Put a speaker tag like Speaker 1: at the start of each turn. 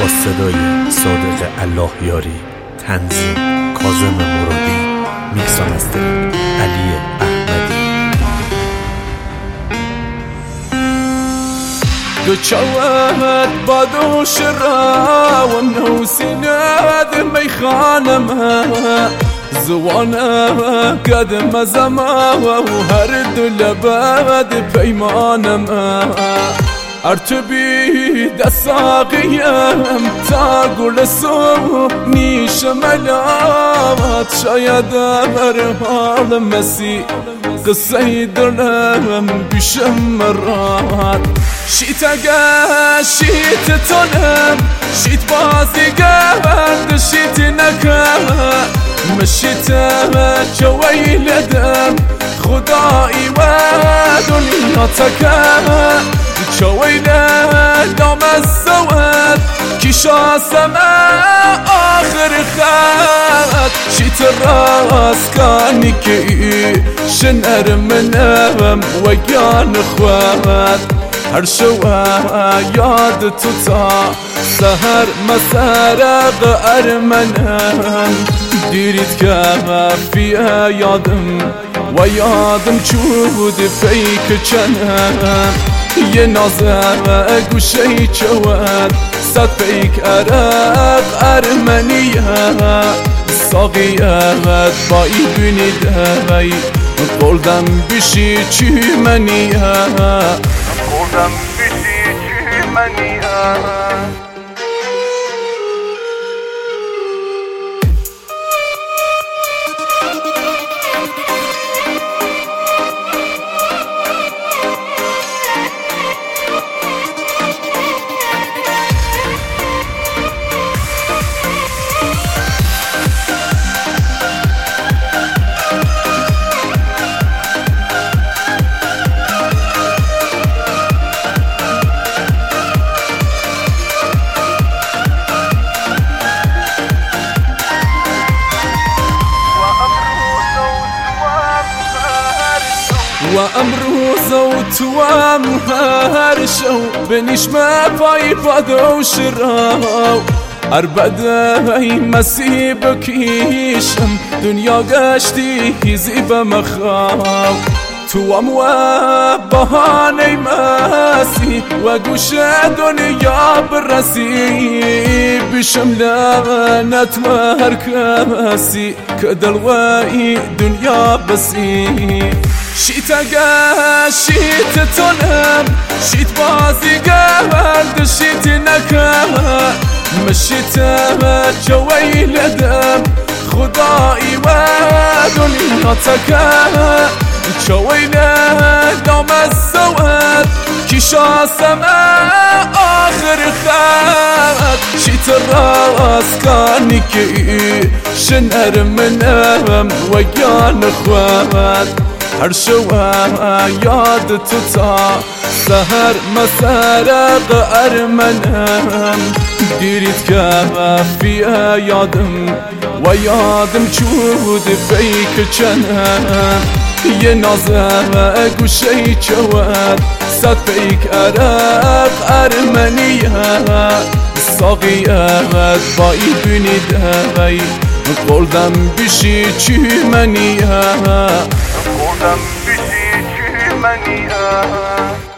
Speaker 1: با صدای صادق اللهیاری، تنظیم کاظم مرادی، میکس و مسترینگ علی احمدی.
Speaker 2: دو چوت با دوش را و نوسیناد میخانم زوانم قدم زمان و هر دو لبد پیمانم ارتبی دساقیم تا گل صبح نیش ملامت شاید بر حال مسی قصه دلم بیشم مرات شیت اگه شیت تنم شیت بازی گرد شیت نکم مشیت جوی لدم خدایی و دنیا تکم جوی لدم الزود کشا سما آخر خد شیت راست کانی که شنر منم و گان خواد هر شوا یاد تو تا سهر مسرق ارمنم دیرید که فیه یادم و یادم چود فیک چنم یه نازم گوشه چود صد فیک عرق ارمنیه ساقیت با ای بینید قلدم بیشی چی منیه
Speaker 3: قلدم بیشی چی منیه
Speaker 2: و امروز و تو هم هر شو بنیش پای پادوش راو اربده مسیح بکیشم دنیا گشتی زیب مخاو تو هم و بهانه مسی و گوش دنیا برسی بشم لعنت و هر کسی که دلوی دنیا بسی شیت اگه شیت تنم شیت بازی گرد شیت نکم مشیت جوی لدم خدایی و دنیا تکم جوی لدم الزود کشا سما آخر خد شیت راست کانی که شنر منم و گان خواد هر شوا یاد تو تا سهر مسرق ارمنم دیرید که فیه یادم و یادم چود فیک چنم یه نازم گوشه چود صد فیک عرق ارمنیه ساقیت با ای بینید قلدم بیشی چی منیه
Speaker 3: قلدم بیشی چی منیه